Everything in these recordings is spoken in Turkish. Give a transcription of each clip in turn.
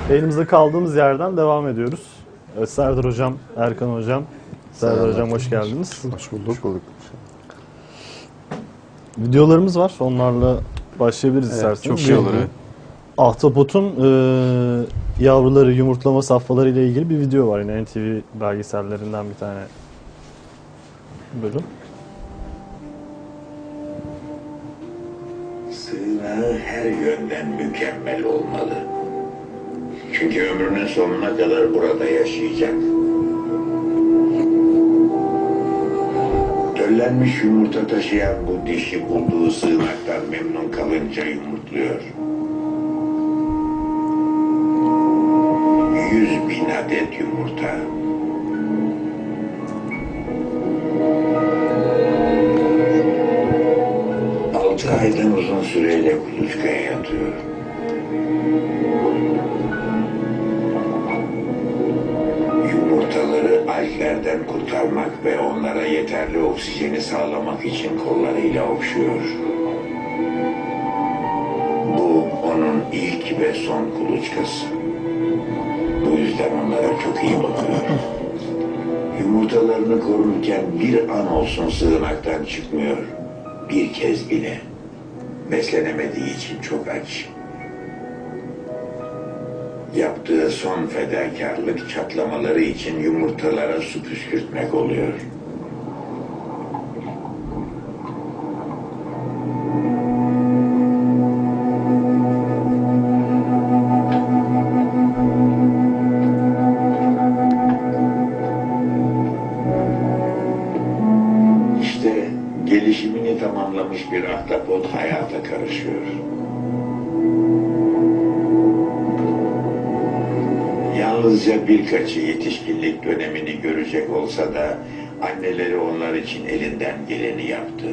Elimizde kaldığımız yerden devam ediyoruz. Evet, Serdar Hocam, Erkan Hocam. Serdar Hocam hoş geldiniz. Hoş bulduk. Videolarımız var. Onlarla başlayabiliriz isterseniz. Çok şey olur. Evet. Ahtapotun yavruları yumurtlama safhaları ile ilgili bir video var. Yine NTV belgesellerinden bir tane bölüm. Sığınağı her yönden mükemmel olmalı. Çünkü ömrünün sonuna kadar burada yaşayacak. Döllenmiş yumurta taşıyan bu dişi bulduğu sığınaktan memnun kalınca yumurtluyor. 100.000 adet yumurta. Altı aydan uzun süreyle kuluçkaya yatıyor. Yumurtaları alglerden kurtarmak ve onlara yeterli oksijeni sağlamak için kollarıyla okşuyor. Bu onun ilk ve son kuluçkası. Bu yüzden onlara çok iyi bakıyor. Yumurtalarını korurken bir an olsun sığınaktan çıkmıyor. Bir kez bile. Beslenemediği için çok aç. Yaptığı son fedakarlık çatlamaları için yumurtalara su püskürtmek oluyor. İşte gelişimini tamamlamış bir ahtapot hayata karışıyor. Yalnızca birkaçı yetişkinlik dönemini görecek olsa da anneleri onlar için elinden geleni yaptı.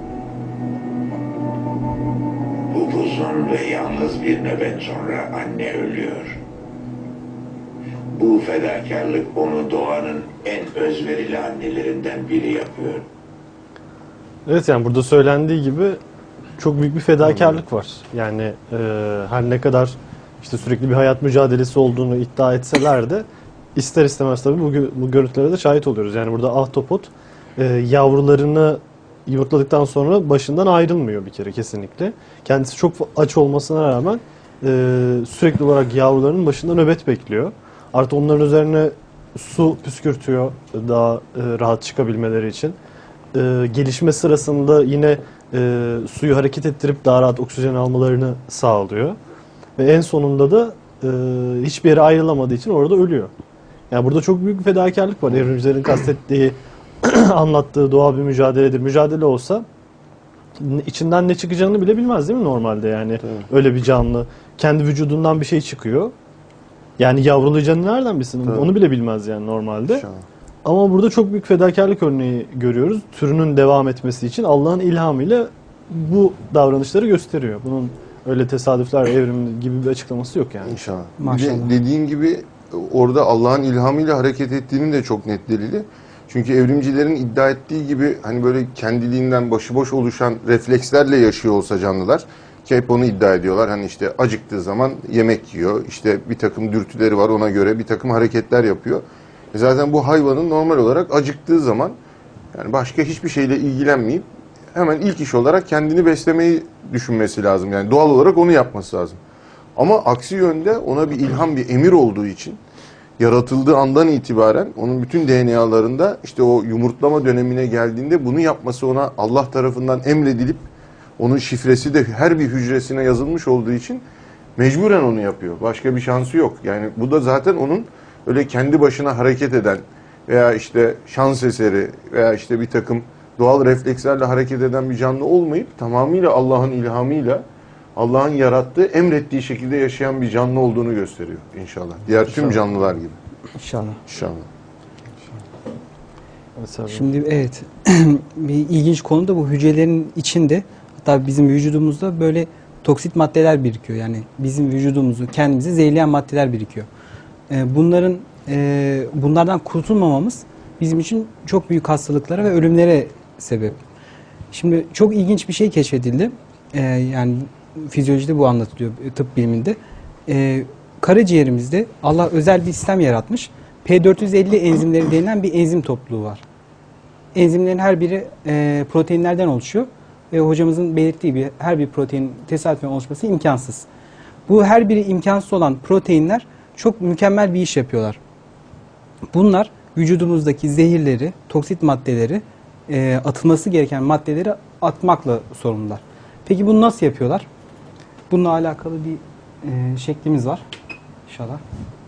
Upuzun ve yalnız bir nöbet sonra anne ölüyor. Bu fedakarlık onu doğanın en özverili annelerinden biri yapıyor. Evet, yani burada söylendiği gibi çok büyük bir fedakarlık var. Yani her ne kadar işte sürekli bir hayat mücadelesi olduğunu iddia etseler de ister istemez tabii bu görüntülere de şahit oluyoruz. Yani burada ahtapot yavrularını yumurtladıktan sonra başından ayrılmıyor bir kere kesinlikle. Kendisi çok aç olmasına rağmen sürekli olarak yavrularının başında nöbet bekliyor. Artı onların üzerine su püskürtüyor daha rahat çıkabilmeleri için. Gelişme sırasında yine suyu hareket ettirip daha rahat oksijen almalarını sağlıyor. Ve en sonunda da hiçbir yere ayrılamadığı için orada ölüyor. Yani burada çok büyük bir fedakarlık var. Evrimcilerin kastettiği, anlattığı doğal bir mücadeledir. Mücadele olsa içinden ne çıkacağını bile bilmez değil mi normalde yani? Evet. Öyle bir canlı. Kendi vücudundan bir şey çıkıyor. Yani yavrulayacağını nereden bilsin? Evet. Onu bile bilmez yani normalde. Ama burada çok büyük fedakarlık örneği görüyoruz. Türünün devam etmesi için Allah'ın ilhamıyla bu davranışları gösteriyor. Bunun öyle tesadüfler, evrim gibi bir açıklaması yok yani. İnşallah. Maşallah. Dediğin gibi orada Allah'ın ilhamıyla hareket ettiğinin de çok net delili. Çünkü evrimcilerin iddia ettiği gibi hani böyle kendiliğinden başıboş oluşan reflekslerle yaşıyor olsa canlılar, ki hep onu iddia ediyorlar. Hani işte acıktığı zaman yemek yiyor, işte bir takım dürtüleri var, ona göre bir takım hareketler yapıyor. Zaten bu hayvanın normal olarak acıktığı zaman yani başka hiçbir şeyle ilgilenmeyip hemen ilk iş olarak kendini beslemeyi düşünmesi lazım. Yani doğal olarak onu yapması lazım. Ama aksi yönde ona bir ilham, bir emir olduğu için yaratıldığı andan itibaren onun bütün DNA'larında işte o yumurtlama dönemine geldiğinde bunu yapması ona Allah tarafından emredilip onun şifresi de her bir hücresine yazılmış olduğu için mecburen onu yapıyor. Başka bir şansı yok. Yani bu da zaten onun öyle kendi başına hareket eden veya işte şans eseri veya işte bir takım doğal reflekslerle hareket eden bir canlı olmayıp tamamıyla Allah'ın ilhamıyla, Allah'ın yarattığı, emrettiği şekilde yaşayan bir canlı olduğunu gösteriyor inşallah. Diğer tüm canlılar gibi. İnşallah. İnşallah. Şimdi evet bir ilginç konu da bu hücrelerin içinde, hatta bizim vücudumuzda böyle toksit maddeler birikiyor. Yani bizim vücudumuzu, kendimizi zehirleyen maddeler birikiyor. Bunlardan kurtulmamamız bizim için çok büyük hastalıklara ve ölümlere sebep. Şimdi çok ilginç bir şey keşfedildi. Yani fizyolojide bu anlatılıyor, tıp biliminde. karaciğerimizde Allah özel bir sistem yaratmış. P450 enzimleri denilen bir enzim topluluğu var. Enzimlerin her biri proteinlerden oluşuyor. Ve hocamızın belirttiği gibi her bir protein tesadüfen oluşması imkansız. Bu her biri imkansız olan proteinler çok mükemmel bir iş yapıyorlar. Bunlar vücudumuzdaki zehirleri, toksit maddeleri, atılması gereken maddeleri atmakla sorumlular. Peki bunu nasıl yapıyorlar? Bununla alakalı bir şeklimiz var. İnşallah.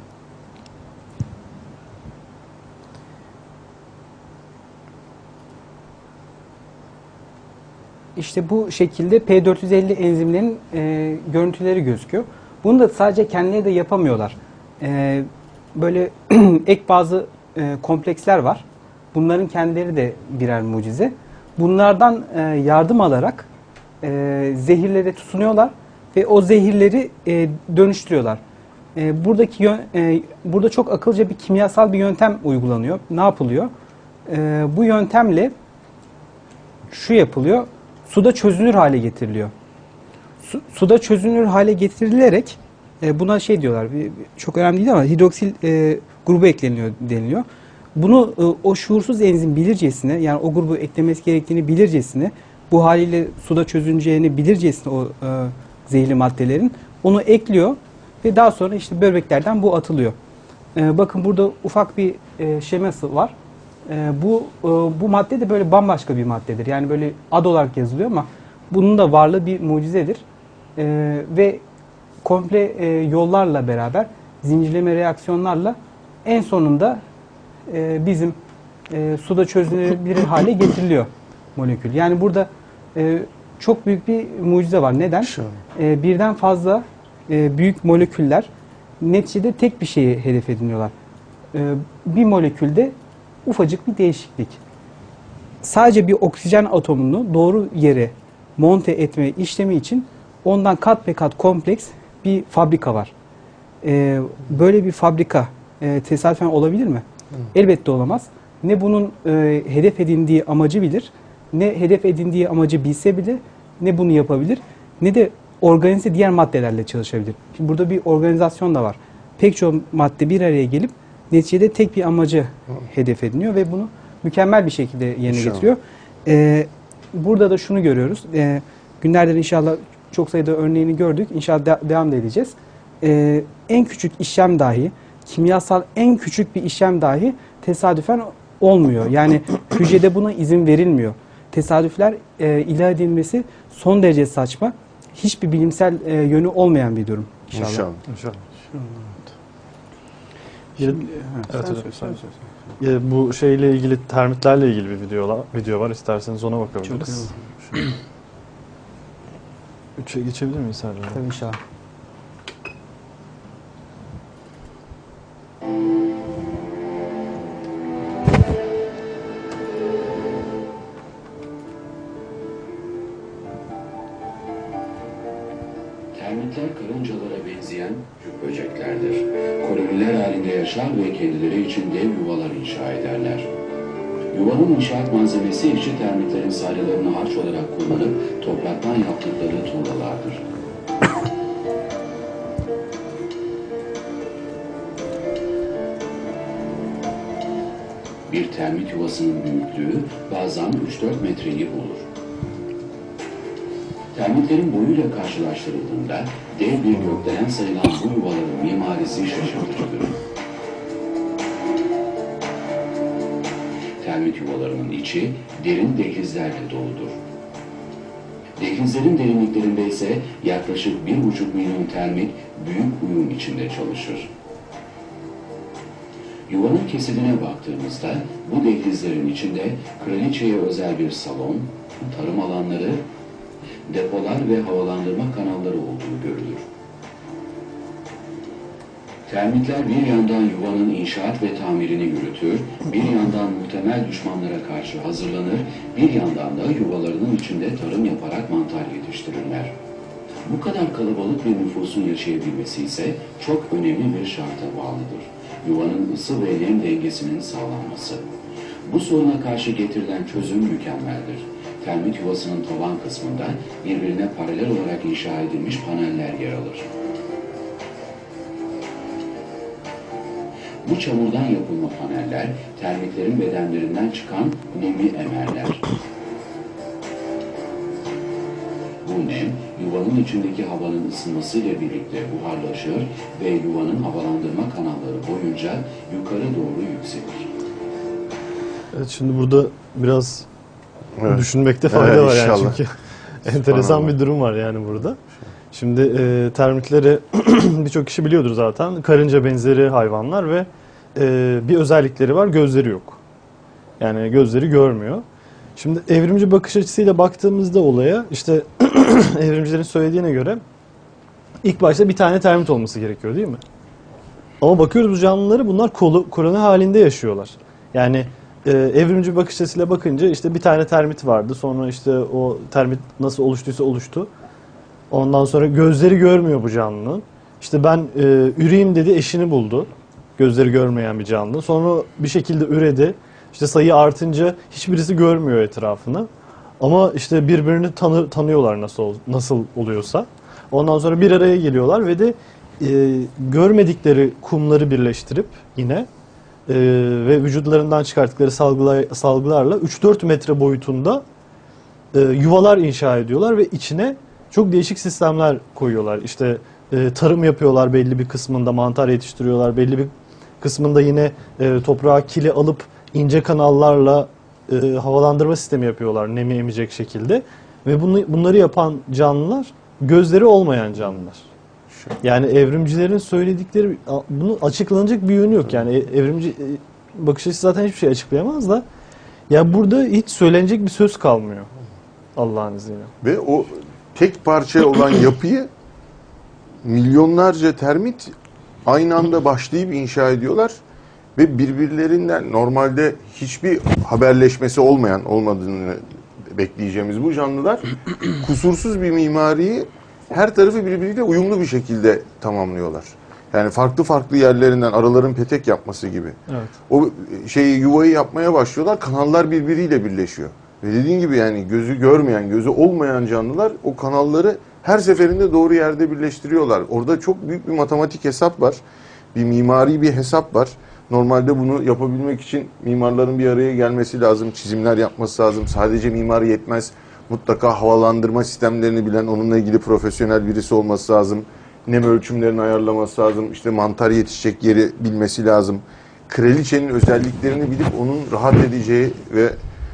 İşte bu şekilde P450 enzimlerinin görüntüleri gözüküyor. Bunu da sadece kendileri de yapamıyorlar. Böyle ek bazı kompleksler var. Bunların kendileri de birer mucize. Bunlardan yardım alarak zehirlere tutunuyorlar ve o zehirleri dönüştürüyorlar. Burada çok akıllıca bir kimyasal bir yöntem uygulanıyor. Ne yapılıyor? Bu yöntemle şu yapılıyor. Suda çözünür hale getiriliyor. Suda çözünür hale getirilerek buna şey diyorlar, çok önemli değil ama hidroksil grubu ekleniyor deniliyor. Bunu o şuursuz enzim bilircesine, yani o grubu eklemesi gerektiğini bilircesine, bu haliyle suda çözüneceğini bilircesine o zehirli maddelerin onu ekliyor ve daha sonra işte böbreklerden bu atılıyor. Bakın burada ufak bir şeması var. Bu madde de böyle bambaşka bir maddedir. Yani böyle ad olarak yazılıyor ama bunun da varlığı bir mucizedir. Ve komple yollarla beraber, zincirleme reaksiyonlarla en sonunda bizim suda çözünebilir hale getiriliyor molekül. Yani burada çok büyük bir mucize var. Neden? Birden fazla büyük moleküller neticede tek bir şeyi hedef ediniyorlar. Bir molekülde ufacık bir değişiklik. Sadece bir oksijen atomunu doğru yere monte etme işlemi için ondan kat be kat kompleks bir fabrika var. Böyle bir fabrika tesadüfen olabilir mi? Elbette olamaz. Ne bunun hedef edindiği amacı bilir, ne hedef edindiği amacı bilse bile ne bunu yapabilir, ne de organize diğer maddelerle çalışabilir. Şimdi burada bir organizasyon da var. Pek çok madde bir araya gelip neticede tek bir amacı hedef ediniyor ve bunu mükemmel bir şekilde yerine getiriyor. Burada da şunu görüyoruz. Günlerdir inşallah çok sayıda örneğini gördük. İnşallah devam da edeceğiz. En küçük işlem dahi, kimyasal en küçük bir işlem dahi tesadüfen olmuyor. Yani hücrede buna izin verilmiyor. Tesadüfler ilah edilmesi son derece saçma. Hiçbir bilimsel yönü olmayan bir durum. İnşallah. Bu şeyle ilgili, termitlerle ilgili bir video var. İsterseniz ona bakabiliriz. 3'e geçebilir miyiz Serdar? Tabii inşallah. Termitler karıncalara benzeyen küçük böceklerdir. Koloniler halinde yaşar ve kendileri için dev yuvalar inşa ederler. Yuvanın inşaat malzemesi işçi termitlerin salyalarını harç olarak kullanıp topraktan yaptıkları tuğlalardır. Bir termit yuvasının büyüklüğü bazen 3-4 metreyi bulur. Termitlerin boyuyla karşılaştırıldığında dev bir gökdelen sayılan bu yuvaların mimarisi şaşırtıcıdır. Termit yuvalarının içi derin dehlizlerle doludur. Dehlizlerin derinliklerinde ise yaklaşık 1,5 milyon termit büyük uyum içinde çalışır. Yuvanın kesidine baktığımızda bu dehlizlerin içinde kraliçeye özel bir salon, tarım alanları, depolar ve havalandırma kanalları olduğu görülür. Termitler bir yandan yuvanın inşaat ve tamirini yürütür, bir yandan muhtemel düşmanlara karşı hazırlanır, bir yandan da yuvalarının içinde tarım yaparak mantar yetiştirirler. Bu kadar kalabalık bir nüfusun yaşayabilmesi ise çok önemli bir şarta bağlıdır. Yuvanın ısı ve nem dengesinin sağlanması. Bu soruna karşı getirilen çözüm mükemmeldir. Termit yuvasının tavan kısmında birbirine paralel olarak inşa edilmiş paneller yer alır. Bu çamurdan yapılma paneller termitlerin bedenlerinden çıkan nemi emerler. Bu nem yuvanın içindeki havanın ısınmasıyla birlikte buharlaşır ve yuvanın havalandırma kanalları boyunca yukarı doğru yükselir. Evet, şimdi burada biraz Evet. düşünmekte fayda Evet, var yani inşallah. çünkü enteresan bir durum var yani burada. Şimdi termitleri birçok kişi biliyordur zaten. Karınca benzeri hayvanlar ve bir özellikleri var, gözleri yok. Yani gözleri görmüyor. Şimdi evrimci bakış açısıyla baktığımızda olaya, işte evrimcilerin söylediğine göre ilk başta bir tane termit olması gerekiyor değil mi? Ama bakıyoruz bu canlıları, bunlar koloni halinde yaşıyorlar. Yani evrimci bakış açısıyla bakınca işte bir tane termit vardı. Sonra işte o termit nasıl oluştuysa oluştu. Ondan sonra gözleri görmüyor bu canlının. İşte ben üreyim dedi, eşini buldu. Gözleri görmeyen bir canlı. Sonra bir şekilde üredi. İşte sayı artınca hiçbirisi görmüyor etrafını. Ama işte birbirini tanıyorlar nasıl oluyorsa. Ondan sonra bir araya geliyorlar ve de görmedikleri kumları birleştirip yine ve vücutlarından çıkarttıkları salgılarla 3-4 metre boyutunda yuvalar inşa ediyorlar ve içine çok değişik sistemler koyuyorlar. İşte tarım yapıyorlar, belli bir kısmında mantar yetiştiriyorlar, belli bir kısmında yine toprağa kili alıp ince kanallarla havalandırma sistemi yapıyorlar nemi emecek şekilde. Ve bunları yapan canlılar gözleri olmayan canlılar. Yani evrimcilerin söyledikleri, bunun açıklanacak bir yönü yok. Yani evrimci bakış açısı zaten hiçbir şey açıklayamaz da. Ya burada hiç söylenecek bir söz kalmıyor Allah'ın izniyle. Ve o tek parça olan yapıyı milyonlarca termit aynı anda başlayıp inşa ediyorlar ve birbirlerinden normalde hiçbir haberleşmesi olmadığını bekleyeceğimiz bu canlılar kusursuz bir mimariyi her tarafı birbiriyle uyumlu bir şekilde tamamlıyorlar. Yani farklı farklı yerlerinden araların petek yapması gibi. Evet. O yuvayı yapmaya başlıyorlar. Kanallar birbiriyle birleşiyor. Ve dediğin gibi yani gözü görmeyen, gözü olmayan canlılar o kanalları her seferinde doğru yerde birleştiriyorlar. Orada çok büyük bir matematik hesap var. Bir mimari bir hesap var. Normalde bunu yapabilmek için mimarların bir araya gelmesi lazım. Çizimler yapması lazım. Sadece mimar yetmez. Mutlaka havalandırma sistemlerini bilen, onunla ilgili profesyonel birisi olması lazım. Nem ölçümlerini ayarlaması lazım. İşte mantar yetişecek yeri bilmesi lazım. Kraliçenin özelliklerini bilip onun rahat edeceği ve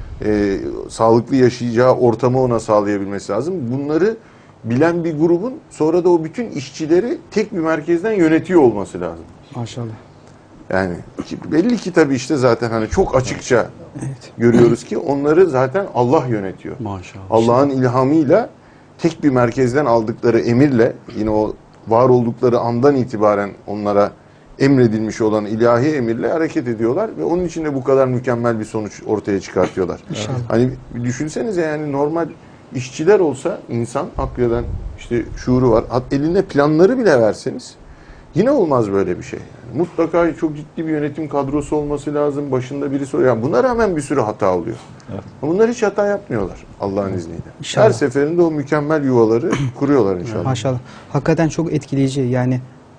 sağlıklı yaşayacağı ortamı ona sağlayabilmesi lazım. Bunları bilen bir grubun sonra da o bütün işçileri tek bir merkezden yönetiyor olması lazım. Maşallah. Yani belli ki tabii işte zaten hani çok açıkça görüyoruz ki onları zaten Allah yönetiyor. Maşallah. Allah'ın ilhamıyla tek bir merkezden aldıkları emirle, yine o var oldukları andan itibaren onlara emredilmiş olan ilahi emirle hareket ediyorlar ve onun için de bu kadar mükemmel bir sonuç ortaya çıkartıyorlar. İnşallah. Hani düşünsenize yani normal işçiler olsa insan hakikaten işte şuuru var. Eline planları bile verseniz yine olmaz böyle bir şey. Yani mutlaka çok ciddi bir yönetim kadrosu olması lazım. Başında birisi oluyor. Yani buna rağmen bir sürü hata oluyor. Evet. Bunlar hiç hata yapmıyorlar Allah'ın izniyle. İnşallah. Her seferinde o mükemmel yuvaları kuruyorlar inşallah. Maşallah. Hakikaten çok etkileyici. Yani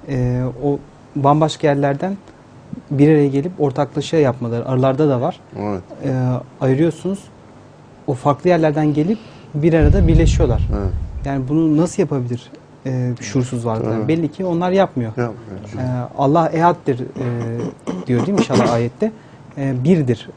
o bambaşka yerlerden bir araya gelip ortaklaşa yapmaları. Arılarda da var. Evet. Ayırıyorsunuz. O farklı yerlerden gelip bir arada birleşiyorlar. Evet. Yani bunu nasıl yapabilir şuursuz varlıklar? Evet. Belli ki onlar yapmıyor. Yapmıyor. Allah ehaddir diyor değil mi inşallah ayette? Birdir.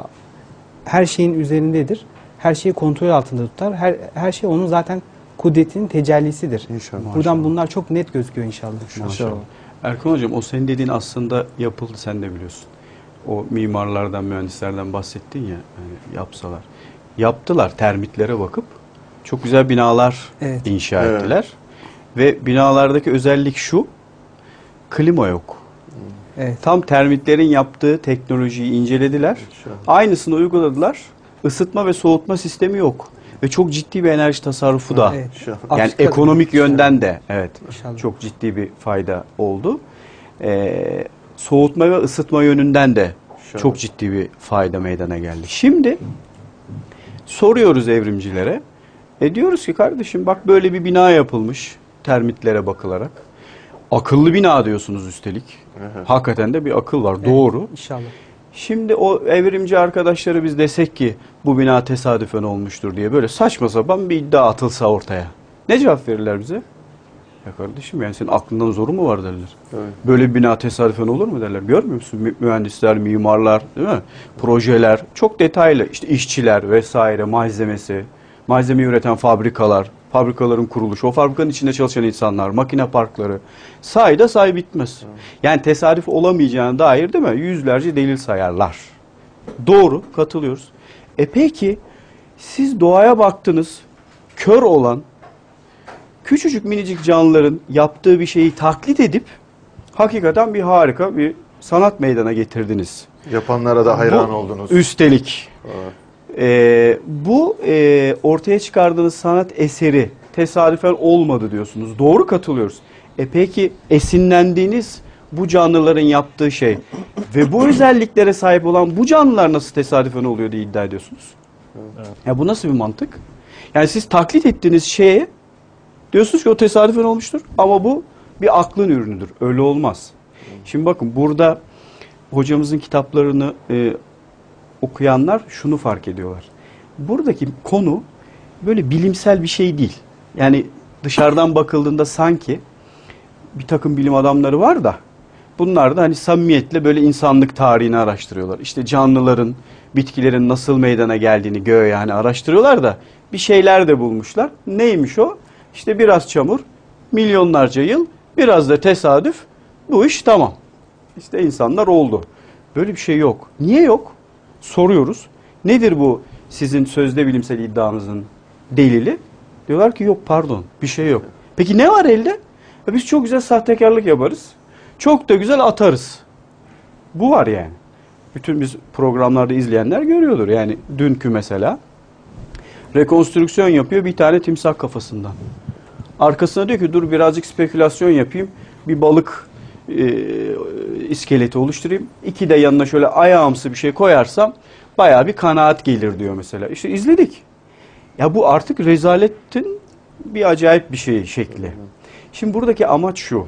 Her şeyin üzerindedir. Her şeyi kontrol altında tutar. Her şey onun zaten kudretinin tecellisidir. İnşallah. Buradan bunlar çok net gözüküyor inşallah. Maşallah. Erkan Hocam o senin dediğin aslında yapıldı, sen de biliyorsun. O mimarlardan, mühendislerden bahsettin ya, yani yapsalar. Yaptılar termitlere bakıp çok güzel binalar Evet. inşa Evet. ettiler. Ve binalardaki özellik şu, klima yok. Evet. Tam termitlerin yaptığı teknolojiyi incelediler. İnşallah. Aynısını uyguladılar. Isıtma ve soğutma sistemi yok. Ve çok ciddi bir enerji tasarrufu da. Evet. İnşallah. Yani Afrika'da- ekonomik yönden de evet İnşallah. çok ciddi bir fayda oldu. Soğutma ve ısıtma yönünden de İnşallah. çok ciddi bir fayda meydana geldi. Şimdi soruyoruz evrimcilere. Diyoruz ki kardeşim bak böyle bir bina yapılmış termitlere bakılarak. Akıllı bina diyorsunuz üstelik. Hakikaten de bir akıl var. Doğru. İnşallah. Şimdi o evrimci arkadaşları biz desek ki bu bina tesadüfen olmuştur diye böyle saçma sapan bir iddia atılsa ortaya. Ne cevap verirler bize? Ya kardeşim yani senin aklından zoru mu var derler. Evet. Böyle bir bina tesadüfen olur mu derler. Görmüyor musun? Mühendisler, mimarlar, değil mi? Projeler, çok detaylı. İşte işçiler vesaire, malzemesi, malzemeyi üreten fabrikalar, fabrikaların kuruluşu, o fabrikanın içinde çalışan insanlar, makine parkları. Say da say bitmez. Yani tesadüf olamayacağına dair değil mi? Yüzlerce delil sayarlar. Doğru, katılıyoruz. Peki siz doğaya baktınız, kör olan, küçücük minicik canlıların yaptığı bir şeyi taklit edip hakikaten bir harika bir sanat meydana getirdiniz. Yapanlara da hayran Bu, oldunuz. Üstelik Evet. bu ortaya çıkardığınız sanat eseri tesadüfen olmadı diyorsunuz. Doğru, katılıyoruz. Peki esinlendiğiniz bu canlıların yaptığı şey ve bu özelliklere sahip olan bu canlılar nasıl tesadüfen oluyor diye iddia ediyorsunuz? Evet. Ya bu nasıl bir mantık? Yani siz taklit ettiğiniz şeye diyorsunuz ki o tesadüfen olmuştur ama bu bir aklın ürünüdür. Öyle olmaz. Şimdi bakın burada hocamızın kitaplarını okuyanlar şunu fark ediyorlar. Buradaki konu böyle bilimsel bir şey değil. Yani dışarıdan bakıldığında sanki bir takım bilim adamları var da bunlar da hani samimiyetle böyle insanlık tarihini araştırıyorlar. İşte canlıların, bitkilerin nasıl meydana geldiğini göğe yani araştırıyorlar da bir şeyler de bulmuşlar. Neymiş o? İşte biraz çamur, milyonlarca yıl, biraz da tesadüf. Bu iş tamam. İşte insanlar oldu. Böyle bir şey yok. Niye yok? Soruyoruz. Nedir bu sizin sözde bilimsel iddianızın delili? Diyorlar ki yok, pardon, bir şey yok. Peki ne var elde? Biz çok güzel sahtekarlık yaparız. Çok da güzel atarız. Bu var yani. Bütün biz programlarda izleyenler görüyordur. Yani dünkü mesela rekonstrüksiyon yapıyor bir tane timsah kafasından. Arkasına diyor ki dur birazcık spekülasyon yapayım. Bir balık iskeleti oluşturayım. İki de yanına şöyle ayağımsı bir şey koyarsam bayağı bir kanaat gelir diyor mesela. İşte izledik. Ya bu artık rezaletin bir acayip bir şey şekli. Şimdi buradaki amaç şu.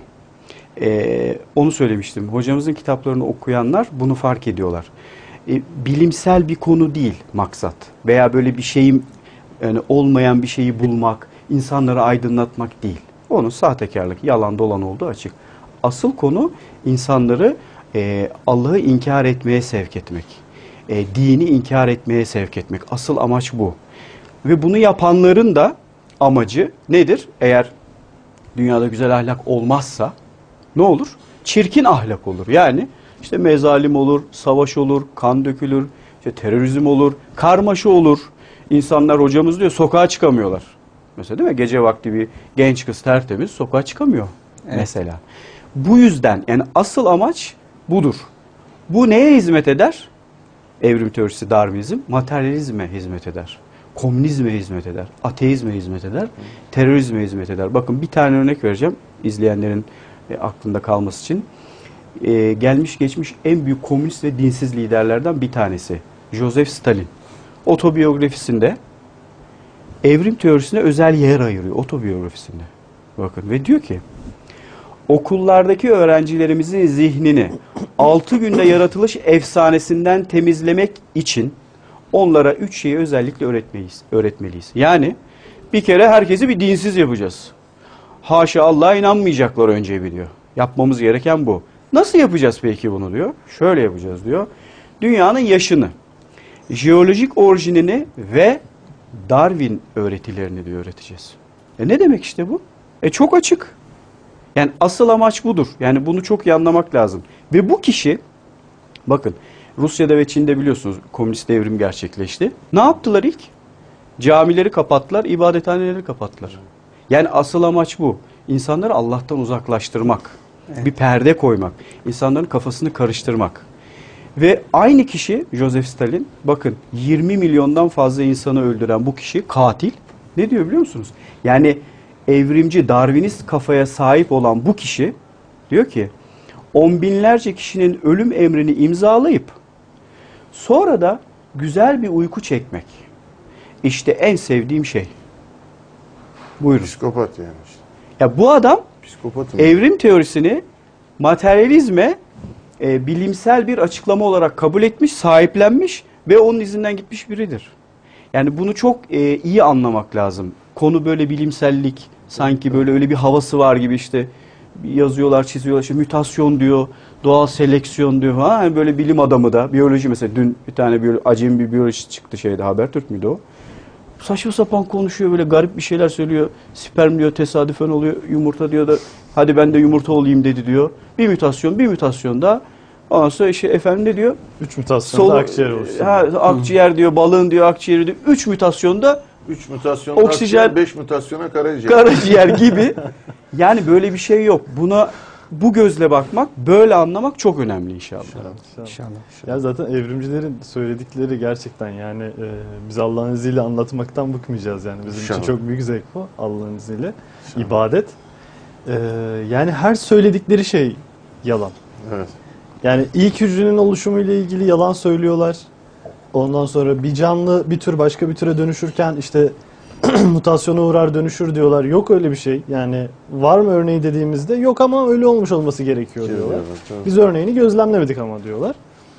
Onu söylemiştim. Hocamızın kitaplarını okuyanlar bunu fark ediyorlar. Bilimsel bir konu değil maksat. Veya böyle bir şeyin yani olmayan bir şeyi bulmak, insanları aydınlatmak değil. Onun sahtekarlık, yalan dolan olduğu açık. Asıl konu insanları Allah'ı inkar etmeye sevk etmek. Dini inkar etmeye sevk etmek. Asıl amaç bu. Ve bunu yapanların da amacı nedir? Eğer dünyada güzel ahlak olmazsa ne olur? Çirkin ahlak olur. Yani işte mezalim olur, savaş olur, kan dökülür, işte terörizm olur, karmaşa olur. İnsanlar hocamız diyor sokağa çıkamıyorlar. Mesela değil mi? Gece vakti bir genç kız tertemiz sokağa çıkamıyor mesela. Bu yüzden yani asıl amaç budur. Bu neye hizmet eder? Evrim teorisi, Darwinizm materyalizme hizmet eder. Komünizme hizmet eder. Ateizme hizmet eder. Terörizme hizmet eder. Bakın bir tane örnek vereceğim izleyenlerin aklında kalması için. Gelmiş geçmiş en büyük komünist ve dinsiz liderlerden bir tanesi. Joseph Stalin. Otobiyografisinde evrim teorisine özel yer ayırıyor. Otobiyografisinde. Bakın ve diyor ki okullardaki öğrencilerimizin zihnini 6 günde yaratılış efsanesinden temizlemek için onlara 3 şeyi özellikle öğretmeliyiz. Yani bir kere herkesi bir dinsiz yapacağız. Haşa Allah'a inanmayacaklar önce bir diyor. Yapmamız gereken bu. Nasıl yapacağız peki bunu diyor. Şöyle yapacağız diyor. Dünyanın yaşını, jeolojik orijinini ve Darwin öğretilerini diyor öğreteceğiz. Ne demek işte bu? Çok açık. Yani asıl amaç budur. Yani bunu çok iyi anlamak lazım. Ve bu kişi, bakın Rusya'da ve Çin'de biliyorsunuz komünist devrim gerçekleşti. Ne yaptılar ilk? Camileri kapattılar, ibadethaneleri kapattılar. Yani asıl amaç bu. İnsanları Allah'tan uzaklaştırmak. Evet. Bir perde koymak. İnsanların kafasını karıştırmak. Ve aynı kişi Joseph Stalin, bakın 20 milyondan fazla insanı öldüren bu kişi katil. Ne diyor biliyor musunuz? Yani evrimci, Darwinist kafaya sahip olan bu kişi diyor ki 10 binlerce kişinin ölüm emrini imzalayıp sonra da güzel bir uyku çekmek. İşte en sevdiğim şey. Buyurun. Psikopat yani işte. Ya bu adam Psikopatım. Evrim teorisini materyalizme bilimsel bir açıklama olarak kabul etmiş, sahiplenmiş ve onun izinden gitmiş biridir. Yani bunu çok iyi anlamak lazım. Konu böyle bilimsellik, sanki böyle öyle bir havası var gibi işte yazıyorlar, çiziyorlar. İşte mütasyon diyor, doğal seleksiyon diyor. Yani böyle bilim adamı da, biyoloji mesela dün bir tane acemi bir biyolojist çıktı şeyde, Habertürk müydü o? Saçma sapan konuşuyor, böyle garip bir şeyler söylüyor. Sperm diyor tesadüfen oluyor, yumurta diyor da hadi ben de yumurta olayım dedi diyor. Bir mütasyon da ondan sonra işte efendim ne diyor? 3 mutasyonda akciğer oluşturuyor. Akciğer diyor, balığın diyor, akciğeri diyor. 3 mutasyonda 3 mutasyona oksijen, 5 mutasyona karaciğer. Karaciğer gibi. Yani böyle bir şey yok. Buna bu gözle bakmak, böyle anlamak çok önemli inşallah. İnşallah. Ya zaten evrimcilerin söyledikleri gerçekten yani biz Allah'ın izniyle anlatmaktan bıkmayacağız yani. Bizim İnşallah. için çok büyük zevk bu Allah'ın izniyle. İbadet. Yani her söyledikleri şey yalan. Evet. Yani ilk hücrenin oluşumu ile ilgili yalan söylüyorlar. Ondan sonra bir canlı bir tür başka bir türe dönüşürken işte mutasyona uğrar dönüşür diyorlar. Yok öyle bir şey. Yani var mı örneği dediğimizde yok ama öyle olmuş olması gerekiyor diyorlar. Evet. Biz örneğini gözlemlemedik ama diyorlar.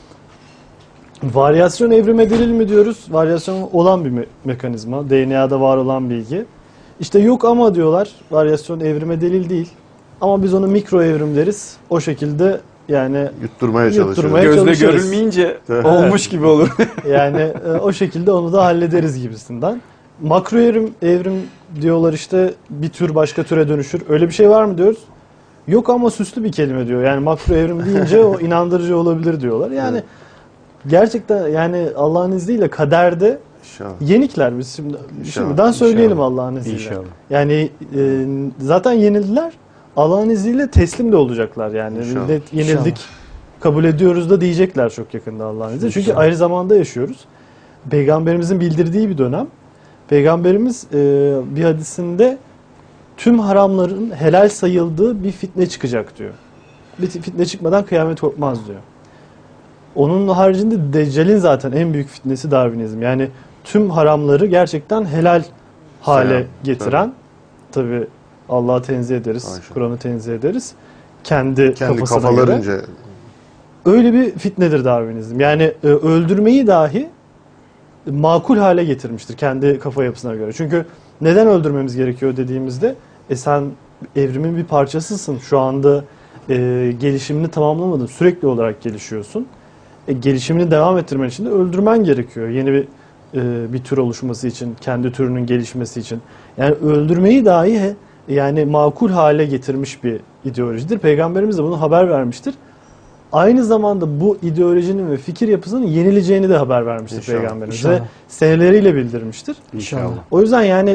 Varyasyon evrime delil mi diyoruz? Varyasyon olan bir mekanizma. DNA'da var olan bilgi. İşte yok ama diyorlar. Varyasyon evrime delil değil. Ama biz onu mikro evrim deriz. O şekilde yani Yutturmaya Yutturmaya çalışıyoruz. Gözle çalışırız. görülmeyince Evet. olmuş gibi olur. yani o şekilde onu da hallederiz gibisinden. Makro evrim diyorlar işte bir tür başka türe dönüşür. Öyle bir şey var mı diyoruz? Yok ama süslü bir kelime diyor. Yani makro evrim deyince o inandırıcı olabilir diyorlar. Yani Evet. gerçekten yani Allah'ın izniyle kaderde İnşallah. yenikler biz şimdiden İnşallah. söyleyelim Allah'ın izniyle. İnşallah. Yani zaten yenildiler. Allah'ın izniyle teslim de olacaklar yani. İnşallah. Millet yenildik kabul ediyoruz da diyecekler çok yakında Allah'ın izniyle. Çünkü İnşallah. aynı zamanda yaşıyoruz. Peygamberimizin bildirdiği bir dönem. Peygamberimiz bir hadisinde tüm haramların helal sayıldığı bir fitne çıkacak diyor. Bir fitne çıkmadan kıyamet kopmaz diyor. Onun haricinde Deccal'in zaten en büyük fitnesi Darwinizm. Yani tüm haramları gerçekten helal hale Sayan, getiren, tabi Allah'ı tenzih ederiz, Ayşe. Kur'an'ı tenzih ederiz. Kendi kafasına göre. kafalarınca Öyle bir fitnedir Darwinizm. Yani öldürmeyi dahi makul hale getirmiştir kendi kafa yapısına göre. Çünkü neden öldürmemiz gerekiyor dediğimizde sen evrimin bir parçasısın. Şu anda gelişimini tamamlamadın. Sürekli olarak gelişiyorsun. Gelişimini devam ettirmen için de öldürmen gerekiyor. Yeni bir tür oluşması için, kendi türünün gelişmesi için. Yani öldürmeyi dahi yani makul hale getirmiş bir ideolojidir. Peygamberimiz de bunu haber vermiştir. Aynı zamanda bu ideolojinin ve fikir yapısının yenileceğini de haber vermiştir İnşallah. Peygamberimiz ve seneleriyle bildirmiştir. İnşallah. O yüzden yani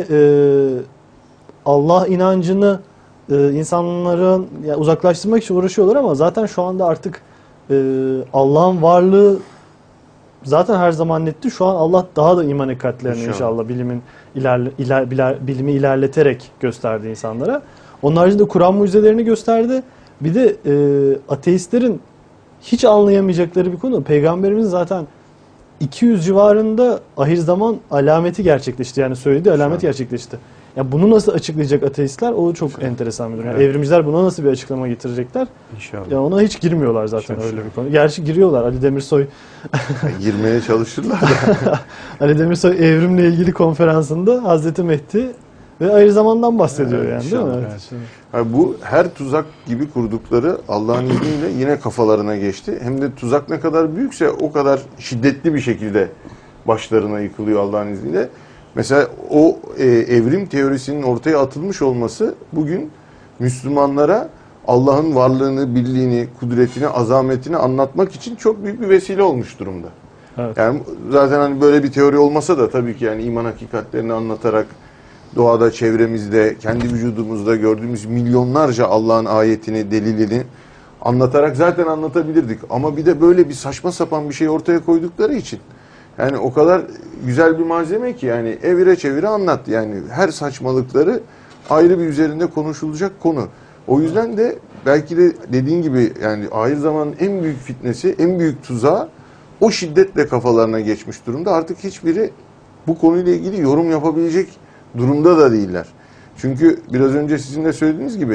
Allah inancını insanların uzaklaştırmak için uğraşıyorlar ama zaten şu anda artık Allah'ın varlığı zaten her zaman netti. Şu an Allah daha da iman ekatlerini inşallah bilimi ilerleterek gösterdi insanlara. Onun haricinde Kur'an mucizelerini gösterdi. Bir de ateistlerin hiç anlayamayacakları bir konu. Peygamberimiz zaten 200 civarında ahir zaman alameti gerçekleşti. Yani söylediği alamet gerçekleşti. Ya bunu nasıl açıklayacak ateistler? O çok enteresan bir durum. Yani evrimciler buna nasıl bir açıklama getirecekler? İnşallah. Ya ona hiç girmiyorlar zaten İnşallah. öyle bir konu. Gerçi giriyorlar. Ali Demirsoy girmeye çalışırlar da. Ali Demirsoy evrimle ilgili konferansında Hazreti Mehdi ve ahir zamandan bahsediyor Evet, yani değil mi? inşallah. Evet. Yani bu her tuzak gibi kurdukları Allah'ın izniyle yine kafalarına geçti. Hem de tuzak ne kadar büyükse o kadar şiddetli bir şekilde başlarına yıkılıyor Allah'ın izniyle. Mesela o evrim teorisinin ortaya atılmış olması bugün Müslümanlara Allah'ın varlığını, birliğini, kudretini, azametini anlatmak için çok büyük bir vesile olmuş durumda. Evet. Yani zaten hani böyle bir teori olmasa da tabii ki yani iman hakikatlerini anlatarak doğada, çevremizde, kendi vücudumuzda gördüğümüz milyonlarca Allah'ın ayetini, delilini anlatarak zaten anlatabilirdik. Ama bir de böyle bir saçma sapan bir şey ortaya koydukları için yani o kadar güzel bir malzeme ki yani evire çevire anlat. Yani her saçmalıkları ayrı bir üzerinde konuşulacak konu. O yüzden de belki de dediğin gibi yani ahir zamanın en büyük fitnesi, en büyük tuzağı o şiddetle kafalarına geçmiş durumda. Artık hiçbiri bu konuyla ilgili yorum yapabilecek durumda da değiller. Çünkü biraz önce sizin de söylediğiniz gibi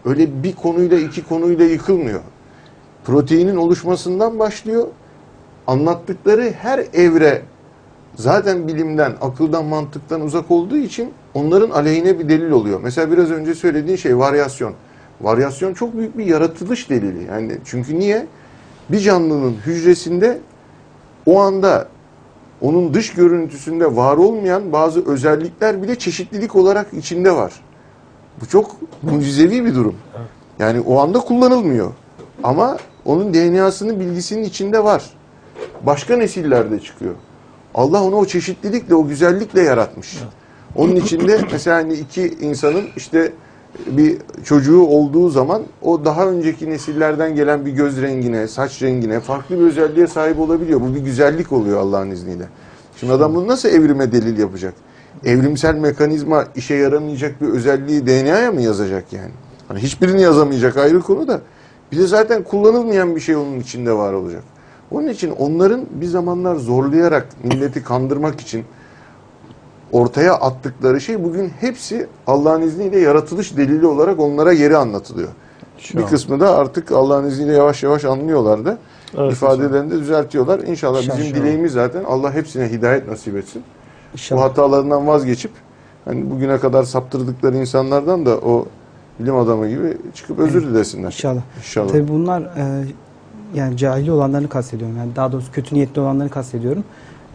öyle bir konuyla iki konuyla yıkılmıyor. Proteinin oluşmasından başlıyor. Anlattıkları her evre zaten bilimden, akıldan, mantıktan uzak olduğu için onların aleyhine bir delil oluyor. Mesela biraz önce söylediğin şey varyasyon. Varyasyon çok büyük bir yaratılış delili. Yani çünkü niye? Bir canlının hücresinde o anda onun dış görüntüsünde var olmayan bazı özellikler bile çeşitlilik olarak içinde var. Bu çok mucizevi bir durum. Yani o anda kullanılmıyor. Ama onun DNA'sının bilgisinin içinde var. Başka nesillerde çıkıyor. Allah onu o çeşitlilikle, o güzellikle yaratmış. Onun içinde mesela hani iki insanın işte bir çocuğu olduğu zaman o daha önceki nesillerden gelen bir göz rengine, saç rengine, farklı bir özelliğe sahip olabiliyor. Bu bir güzellik oluyor Allah'ın izniyle. Şimdi adam bunu nasıl evrime delil yapacak? Evrimsel mekanizma işe yaramayacak bir özelliği DNA'ya mı yazacak yani? Hani hiçbirini yazamayacak, ayrı konu da. Bir de zaten kullanılmayan bir şey onun içinde var olacak. Onun için onların bir zamanlar zorlayarak milleti kandırmak için ortaya attıkları şey bugün hepsi Allah'ın izniyle yaratılış delili olarak onlara geri anlatılıyor. Bir kısmı da artık Allah'ın izniyle yavaş yavaş anlıyorlar da ifadelerini de düzeltiyorlar. İnşallah bizim dileğimiz zaten Allah hepsine hidayet nasip etsin. Bu hatalarından vazgeçip hani bugüne kadar saptırdıkları insanlardan da o bilim adamı gibi çıkıp özür dilesinler. İnşallah. İnşallah. Tabii bunlar yani cahili olanlarını kastediyorum. Yani daha doğrusu kötü niyetli olanlarını kastediyorum.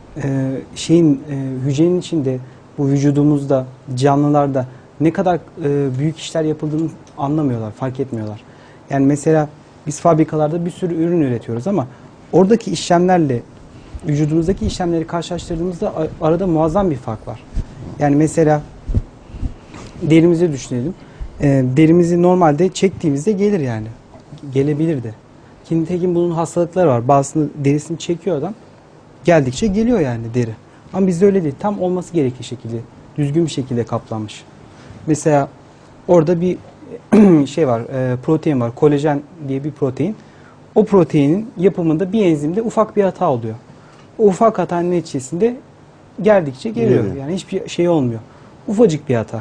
Hücrenin içinde, bu vücudumuzda, canlılarda ne kadar büyük işler yapıldığını anlamıyorlar, fark etmiyorlar. Yani mesela biz fabrikalarda bir sürü ürün üretiyoruz ama oradaki işlemlerle vücudumuzdaki işlemleri karşılaştırdığımızda arada muazzam bir fark var. Yani mesela derimizi düşünelim. Derimizi normalde çektiğimizde gelir yani. Gelebilir de. Nitekim bunun hastalıkları var. Bazısını derisini çekiyor adam. Geldikçe geliyor yani deri. Ama bizde öyle değil. Tam olması gerektiği şekilde, düzgün bir şekilde kaplanmış. Mesela orada bir şey var, protein var. Kolajen diye bir protein. O proteinin yapımında bir enzimde ufak bir hata oluyor. O ufak hatanın neticesinde geldikçe geliyor. Yani hiçbir şey olmuyor. Ufacık bir hata.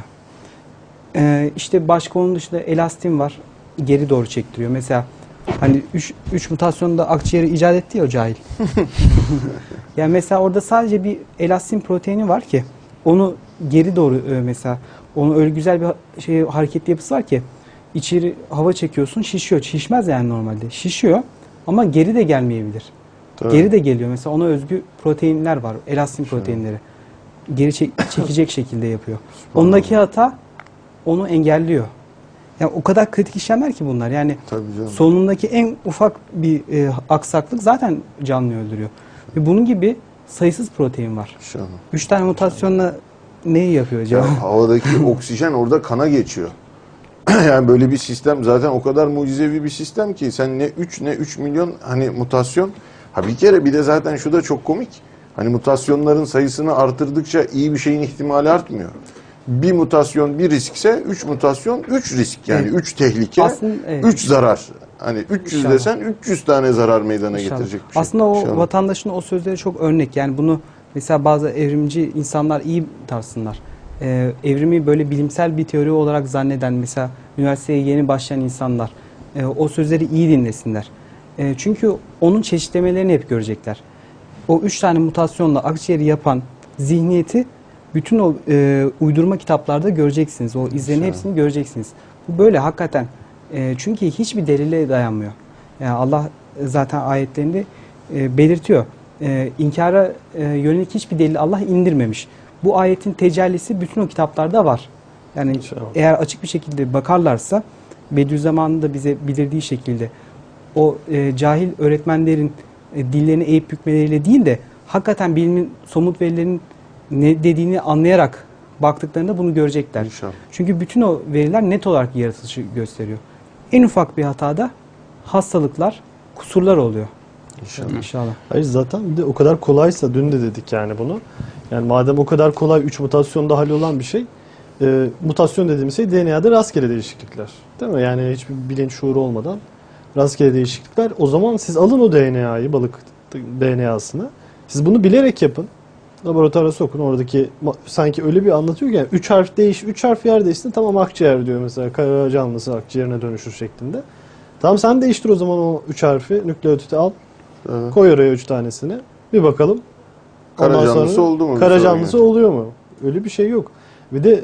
İşte başka onun dışında elastin var. Geri doğru çektiriyor. Mesela hani 3 mutasyonda akciğeri icat etti ya o cahil. Yani mesela orada sadece bir elastin proteini var ki onu geri doğru mesela onun öyle güzel bir hareketli yapısı var ki içeri hava çekiyorsun şişiyor. Şişmez yani normalde. Şişiyor ama geri de gelmeyebilir. Tabii. Geri de geliyor. Mesela ona özgü proteinler var. Elastin proteinleri. Geri çekecek şekilde yapıyor. Ondaki hata onu engelliyor. Yani o kadar kritik işlemler ki bunlar. Yani sonundaki en ufak bir aksaklık zaten canlıyı öldürüyor. Ve bunun gibi sayısız protein var. 3 tane mutasyonla neyi yapıyor acaba? Yani havadaki oksijen orada kana geçiyor. Yani böyle bir sistem zaten o kadar mucizevi bir sistem ki sen ne 3 milyon hani mutasyon. Ha bir kere bir de zaten şu da çok komik. Hani mutasyonların sayısını artırdıkça iyi bir şeyin ihtimali artmıyor. Bir mutasyon bir riskse 3 mutasyon 3 risk. Yani 3 tehlike, 3 zarar. Hani 300 İnşallah. Desen 300 tane zarar meydana İnşallah. Getirecek bir şey. Aslında o vatandaşın o sözleri çok örnek. Yani bunu mesela bazı evrimci insanlar iyi tarsınlar. Evrimi böyle bilimsel bir teori olarak zanneden mesela üniversiteye yeni başlayan insanlar o sözleri iyi dinlesinler. Çünkü onun çeşitlemelerini hep görecekler. O 3 tane mutasyonla akciğeri yapan zihniyeti bütün o uydurma kitaplarda göreceksiniz. O izlerin hepsini göreceksiniz. Bu böyle hakikaten. Çünkü hiçbir delile dayanmıyor. Yani Allah zaten ayetlerinde belirtiyor. İnkara yönelik hiçbir delil Allah indirmemiş. Bu ayetin tecellisi bütün o kitaplarda var. Yani eğer açık bir şekilde bakarlarsa Bediüzzaman'ın da bize bildirdiği şekilde o cahil öğretmenlerin dillerini eğip bükmeleriyle değil de hakikaten bilimin somut verilerin ne dediğini anlayarak baktıklarında bunu görecekler. İnşallah. Çünkü bütün o veriler net olarak yaratılışı gösteriyor. En ufak bir hatada hastalıklar, kusurlar oluyor. İnşallah. Hayır zaten bir de o kadar kolaysa dün de dedik yani bunu. Yani madem o kadar kolay 3 mutasyonda hallolan bir şey, mutasyon dediğimiz şey DNA'da rastgele değişiklikler. Değil mi? Yani hiçbir bilinç şuuru olmadan rastgele değişiklikler. O zaman siz alın o DNA'yı, balık DNA'sını. Siz bunu bilerek yapın. Laboratuvara sokun, oradaki sanki öyle bir anlatıyor ki yani 3 harf 3 harf yer değişsin, tamam akciğer diyor mesela, kara canlısı akciğerine dönüşür şeklinde. Tamam sen değiştir o zaman o 3 harfi, nükleotidi al. Evet. Koy oraya 3 tanesini. Bir bakalım. Kara Ondan canlısı sonra oldu mu? Kara canlısı oluyor mu? Öyle bir şey yok. Bir de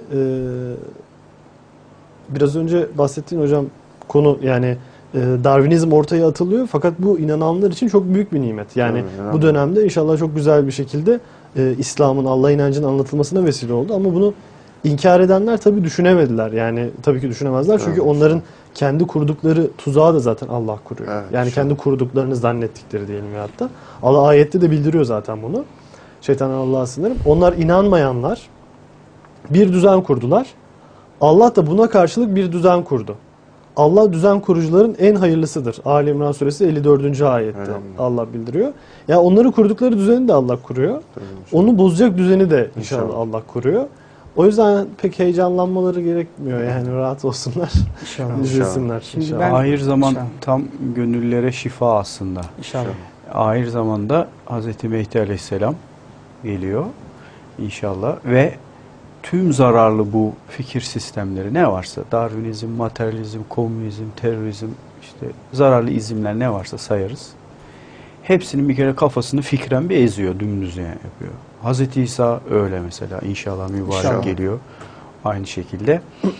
biraz önce bahsettiğin hocam konu yani Darwinizm ortaya atılıyor fakat bu inananlar için çok büyük bir nimet. Yani Evet, bu dönemde inşallah çok güzel bir şekilde İslam'ın, Allah inancının anlatılmasına vesile oldu ama bunu inkar edenler tabii düşünemediler. Yani tabii ki düşünemezler çünkü Evet, onların kendi kurdukları tuzağı da zaten Allah kuruyor. Evet, yani inşallah. kendi kurduklarını zannettikleri diyelim ya hatta. Allah ayette de bildiriyor zaten bunu. Şeytandan Allah'a sığınırım. Onlar inanmayanlar bir düzen kurdular. Allah da buna karşılık bir düzen kurdu. Allah düzen kurucuların en hayırlısıdır. Ali İmran suresi 54. ayette Elhamdülillah. Allah bildiriyor. Ya onları kurdukları düzeni de Allah kuruyor. Onu bozacak düzeni de inşallah Allah kuruyor. O yüzden pek heyecanlanmaları gerekmiyor. Yani rahat olsunlar. İnşallah. İzlesinler. Şimdi inşallah. ben- Ahir zaman İnşallah. tam gönüllere şifa aslında. İnşallah. Ahir zamanda Hz. Mehdi Aleyhisselam geliyor inşallah ve tüm zararlı bu fikir sistemleri ne varsa Darwinizm, materyalizm, komünizm, terörizm, işte zararlı izimler ne varsa sayarız. Hepsinin bir kere kafasını fikren bir eziyor, dümdüz yani yapıyor. Hz. İsa öyle mesela inşallah mübarek İnşallah. geliyor aynı şekilde.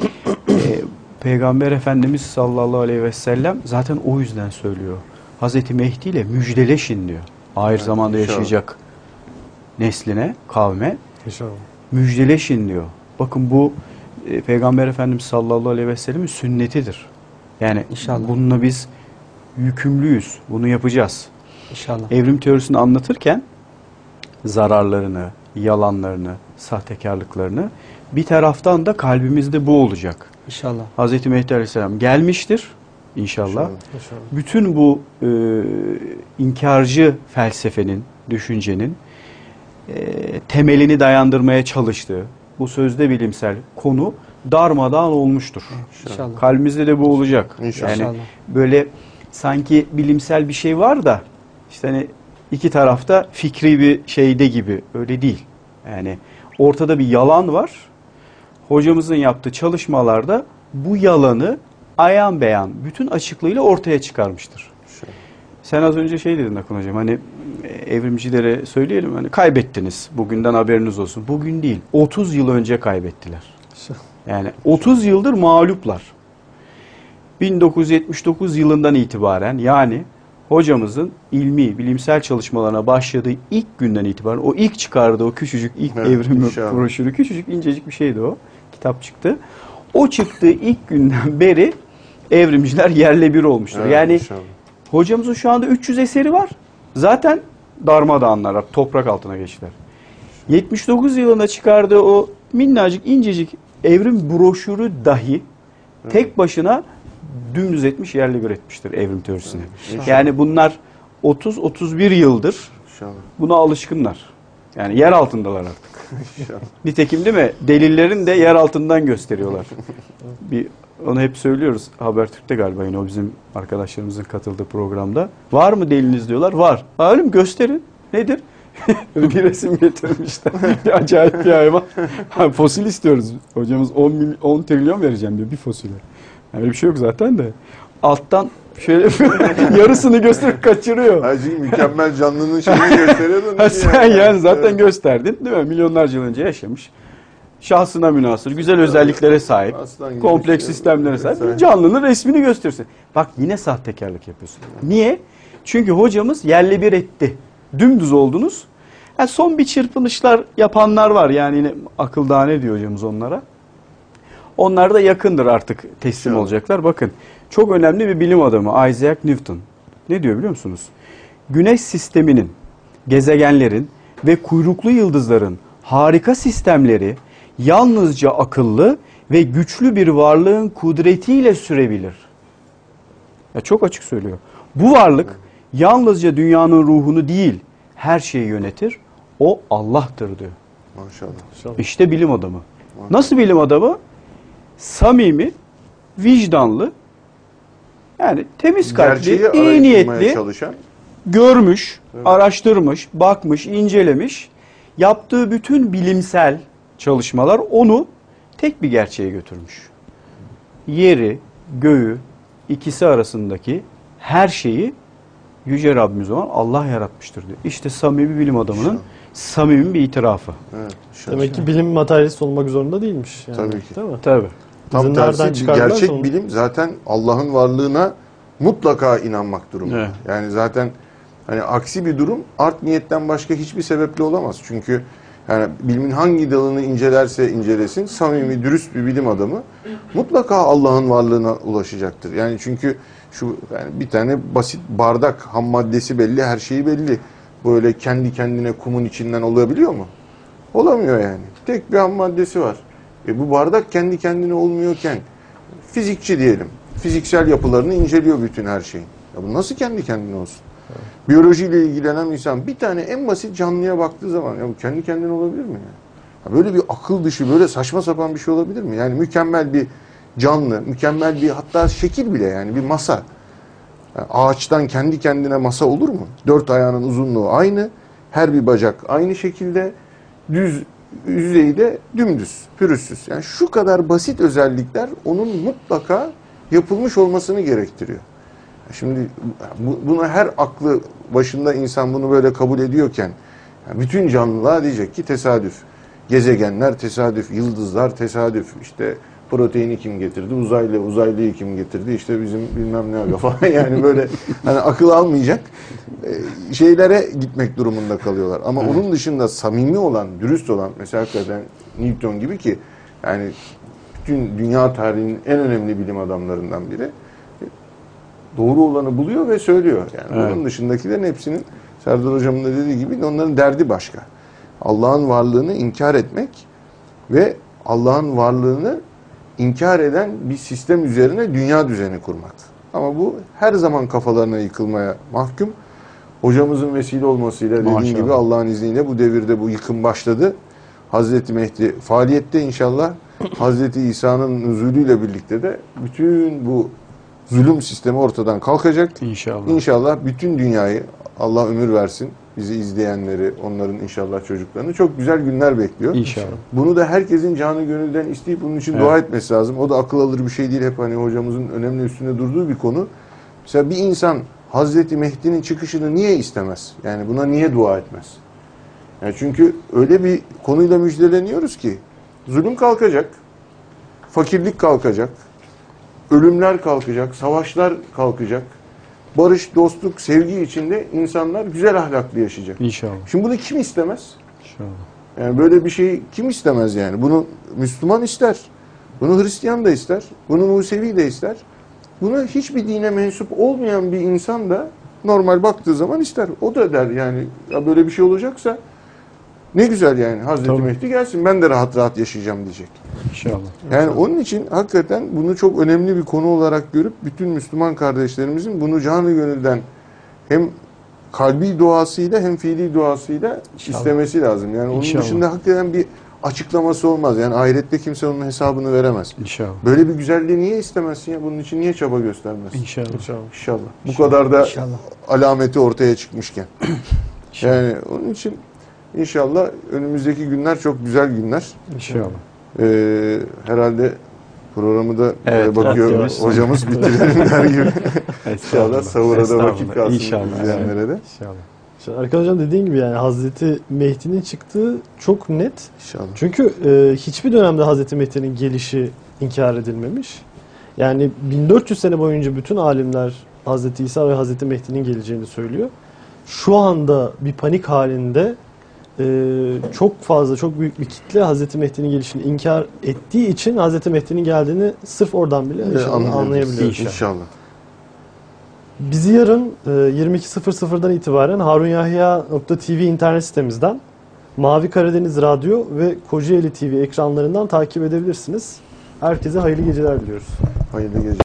Peygamber Efendimiz sallallahu aleyhi ve sellem zaten o yüzden söylüyor. Hz. Mehdi ile müjdeleşin diyor. Ahir zamanda inşallah. yaşayacak nesline, kavme İnşallah. müjdeleşin diyor. Bakın bu Peygamber Efendimiz sallallahu aleyhi ve sellemin sünnetidir. Yani İnşallah. bununla biz yükümlüyüz. Bunu yapacağız. İnşallah. Evrim teorisini anlatırken zararlarını, yalanlarını, sahtekarlıklarını bir taraftan da kalbimizde bu olacak. İnşallah. Hz. Mehdi Aleyhisselam gelmiştir inşallah. İnşallah. İnşallah. Bütün bu inkarcı felsefenin, düşüncenin temelini dayandırmaya çalıştığı bu sözde bilimsel konu darmadağın olmuştur. İnşallah. Kalbimizde de bu olacak. İnşallah. Yani İnşallah. böyle sanki bilimsel bir şey var da işte hani iki tarafta fikri bir şeyde gibi, öyle değil. Yani ortada bir yalan var. Hocamızın yaptığı çalışmalarda bu yalanı ayan beyan bütün açıklığıyla ortaya çıkarmıştır. Sen az önce şey dedin Akın Hocam, hani evrimcilere söyleyelim, hani kaybettiniz, bugünden haberiniz olsun. Bugün değil, 30 yıl önce kaybettiler. Yani 30 yıldır mağluplar. 1979 yılından itibaren, yani hocamızın ilmi, bilimsel çalışmalarına başladığı ilk günden itibaren, o ilk çıkardığı o küçücük ilk Evet, evrim inşallah. broşürü, küçücük incecik bir şeydi o. Kitap çıktı. O çıktığı ilk günden beri evrimciler yerle bir olmuştur. Evet, yani inşallah. hocamızın şu anda 300 eseri var. Zaten darmadağınlar, toprak altına geçtiler. 79 yılında çıkardığı o minnacık, incecik evrim broşürü dahi tek başına dümdüz etmiş, yerle bir etmiştir evrim teorisini. İnşallah. Yani bunlar 30-31 yıldır İnşallah. buna alışkınlar. Yani yer altındalar artık. İnşallah. Nitekim değil mi? Delillerin de yer altından gösteriyorlar. Onu hep söylüyoruz. Habertürk'te galiba yine o bizim arkadaşlarımızın katıldığı programda. Var mı deliliniz diyorlar. Var. Halim gösterin. Nedir? Bir resim getirmişler. Bir acayip bir hayvan. Fosil istiyoruz. Hocamız 10 trilyon vereceğim diyor bir fosile. Yani öyle bir şey yok zaten de. Alttan şöyle yarısını gösterip kaçırıyor. Hacı mükemmel canlının şeyini gösteriyordun. Ha, sen yani zaten gösterdin değil mi? Milyonlarca yıl önce yaşamış. Şahsına münhasır, güzel özelliklere sahip, Aslan gibi kompleks şey. sistemlere sahip bir Mesela. canlının resmini göstersin. Bak yine sahtekarlık yapıyorsun. Niye? Çünkü hocamız yerle bir etti. Dümdüz oldunuz. Yani son bir çırpınışlar yapanlar var. Yani yine akıldane diyor hocamız onlara. Onlar da yakındır artık teslim Şu. olacaklar. Bakın çok önemli bir bilim adamı Isaac Newton. Ne diyor biliyor musunuz? Güneş sisteminin, gezegenlerin ve kuyruklu yıldızların harika sistemleri yalnızca akıllı ve güçlü bir varlığın kudretiyle sürebilir. Ya çok açık söylüyor. Bu varlık yalnızca dünyanın ruhunu değil, her şeyi yönetir. O Allah'tır diyor. Maşallah. İşte bilim adamı. Nasıl bilim adamı? Samimi, vicdanlı, yani temiz kalpli, Gerçeği iyi araştırmaya niyetli, çalışan. görmüş, araştırmış, bakmış, incelemiş. Yaptığı bütün bilimsel çalışmalar onu tek bir gerçeğe götürmüş. Yeri, göğü, ikisi arasındaki her şeyi Yüce Rabbimiz olan Allah yaratmıştır diyor. İşte samimi bilim adamının samimi bir itirafı. Evet, Demek ki bilim materyalist olmak zorunda değilmiş. Yani, Tabii ki. Değil mi? Tabii. Tam Bizim tersi nereden bir çıkardılar gerçek onu? bilim zaten Allah'ın varlığına mutlaka inanmak durumunda. Evet. Yani zaten hani aksi bir durum art niyetten başka hiçbir sebeple olamaz. Çünkü yani bilimin hangi dalını incelerse incelesin samimi, dürüst bir bilim adamı mutlaka Allah'ın varlığına ulaşacaktır. Yani çünkü şu yani bir tane basit bardak ham maddesi belli, her şeyi belli. Böyle kendi kendine kumun içinden olabiliyor mu? Olamıyor yani. Tek bir ham maddesi var. Bu bardak kendi kendine olmuyorken fizikçi diyelim. Fiziksel yapılarını inceliyor bütün her şeyin. Ya bu nasıl kendi kendine olsun? Biyolojiyle ilgilenen insan bir tane en basit canlıya baktığı zaman ya bu kendi kendine olabilir mi ya? Ya böyle bir akıl dışı, böyle saçma sapan bir şey olabilir mi? Yani mükemmel bir canlı, mükemmel bir hatta şekil bile yani bir masa. Yani ağaçtan kendi kendine masa olur mu? 4 ayağının uzunluğu aynı, her bir bacak aynı şekilde, düz yüzeyde dümdüz, pürüzsüz. Yani şu kadar basit özellikler onun mutlaka yapılmış olmasını gerektiriyor. Şimdi bunu her aklı başında insan bunu böyle kabul ediyorken yani bütün canlılığa diyecek ki tesadüf. Gezegenler tesadüf, yıldızlar tesadüf. İşte proteini kim getirdi, uzaylıyı kim getirdi, işte bizim bilmem ne aga falan yani böyle hani akıl almayacak şeylere gitmek durumunda kalıyorlar. Ama onun dışında samimi olan, dürüst olan mesela hakikaten Newton gibi ki yani bütün dünya tarihinin en önemli bilim adamlarından biri doğru olanı buluyor ve söylüyor. Yani onun dışındakilerin hepsinin Serdar Hocam'ın da dediği gibi onların derdi başka. Allah'ın varlığını inkar etmek ve Allah'ın varlığını inkar eden bir sistem üzerine dünya düzeni kurmak. Ama bu her zaman kafalarına yıkılmaya mahkum. Hocamızın vesile olmasıyla dediğim Maşallah. gibi Allah'ın izniyle bu devirde bu yıkım başladı. Hazreti Mehdi faaliyette inşallah. Hazreti İsa'nın nüzulüyle birlikte de bütün bu zulüm sistemi ortadan kalkacak. İnşallah. İnşallah bütün dünyayı Allah ömür versin. Bizi izleyenleri, onların inşallah çocuklarını çok güzel günler bekliyor. İnşallah. Bunu da herkesin canı gönülden isteyip bunun için dua etmesi lazım. O da akıl alır bir şey değil. Hep hani hocamızın önemli üstünde durduğu bir konu. Mesela bir insan Hazreti Mehdi'nin çıkışını niye istemez? Yani buna niye dua etmez? Yani çünkü öyle bir konuyla müjdeleniyoruz ki zulüm kalkacak, fakirlik kalkacak, ölümler kalkacak, savaşlar kalkacak. Barış, dostluk, sevgi içinde insanlar güzel ahlaklı yaşayacak. İnşallah. Şimdi bunu kim istemez? İnşallah. Yani böyle bir şeyi kim istemez yani? Bunu Müslüman ister. Bunu Hristiyan da ister. Bunu Musevi de ister. Bunu hiçbir dine mensup olmayan bir insan da normal baktığı zaman ister. O da der yani ya böyle bir şey olacaksa ne güzel yani Hazreti Tabii. Mehdi gelsin ben de rahat rahat yaşayacağım diyecek. İnşallah. Yani onun için hakikaten bunu çok önemli bir konu olarak görüp bütün Müslüman kardeşlerimizin bunu canı gönülden hem kalbi duasıyla hem fiili duasıyla istemesi lazım. Yani onun İnşallah. dışında hakikaten bir açıklaması olmaz. Yani ahirette kimse onun hesabını veremez. İnşallah. Böyle bir güzelliği niye istemezsin ya? Bunun için niye çaba göstermezsin? İnşallah. İnşallah. Bu kadar da İnşallah. alameti ortaya çıkmışken. Yani onun için inşallah önümüzdeki günler çok güzel günler. İnşallah. Herhalde programı da Evet, bakıyor evet. hocamız bitirelim der gibi. İnşallah savura da Estağfurullah. vakit kalsın İnşallah. izleyenlere de. İnşallah. İşte Erkan Hocam dediğin gibi yani Hazreti Mehdi'nin çıktığı çok net. İnşallah. Çünkü hiçbir dönemde Hazreti Mehdi'nin gelişi inkar edilmemiş. Yani 1400 sene boyunca bütün alimler Hazreti İsa ve Hazreti Mehdi'nin geleceğini söylüyor. Şu anda bir panik halinde çok fazla, çok büyük bir kitle Hazreti Mehdi'nin gelişini inkar ettiği için Hazreti Mehdi'nin geldiğini sırf oradan bile anlayabiliyoruz. İnşallah. Bizi yarın 22.00'dan itibaren harunyahya.tv internet sitemizden, Mavi Karadeniz Radyo ve Kocaeli TV ekranlarından takip edebilirsiniz. Herkese hayırlı geceler diliyoruz. Hayırlı geceler.